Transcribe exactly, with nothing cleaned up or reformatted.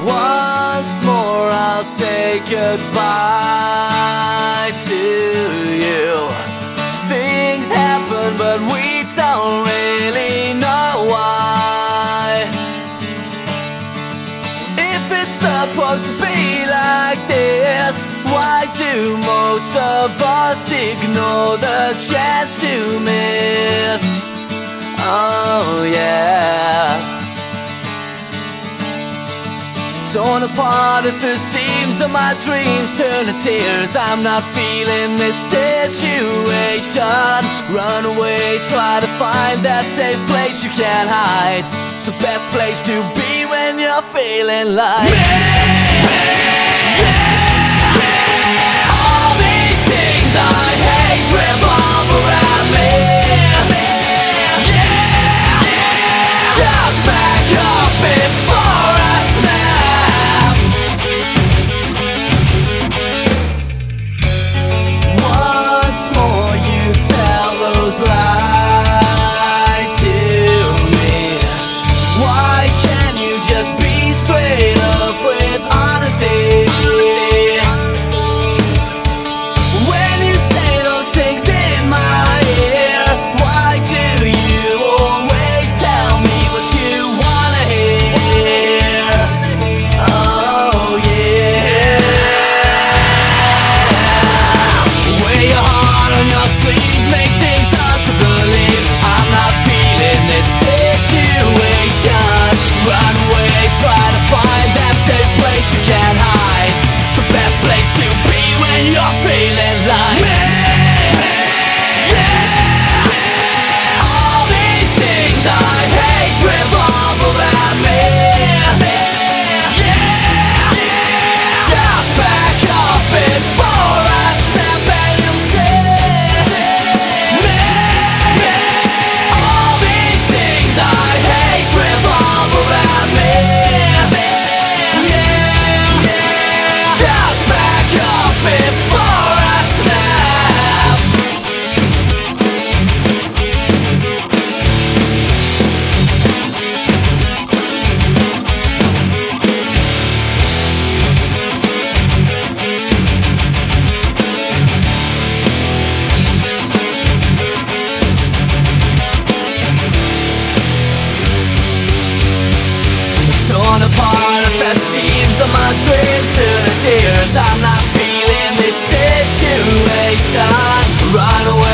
Once more I'll say goodbye to you. Things happen but we don't really know why. If it's supposed to be like this, why do most of us ignore the chance to miss? Oh yeah. Torn apart at the seams of my dreams turn to tears. I'm not feeling this situation. Run away, try to find that safe place you can't hide. It's the best place to be when you're feeling like me. Yeah. All these things I hate revolve around me. Yeah. Just back up before I snap. Once more you tell those lies to me. Why can't you just be straight up with honesty? When you say those things in my ear, why do you always tell me what you wanna hear? Oh yeah. Wear your heart on your sleeve, make things hard to believe. I'm not feeling this situation. Run away, try to find that safe place you can't hide. It's the best place to be when you're feeling like me. Yeah. All these things I hate revolve around me. Yeah. Just back up before I snap and you'll see me. All these things I hate revolve around me. Yeah. Just back up before I snap. Torn apart at the seams of my dreams to the tears. I'm not feeling this situation. Run away.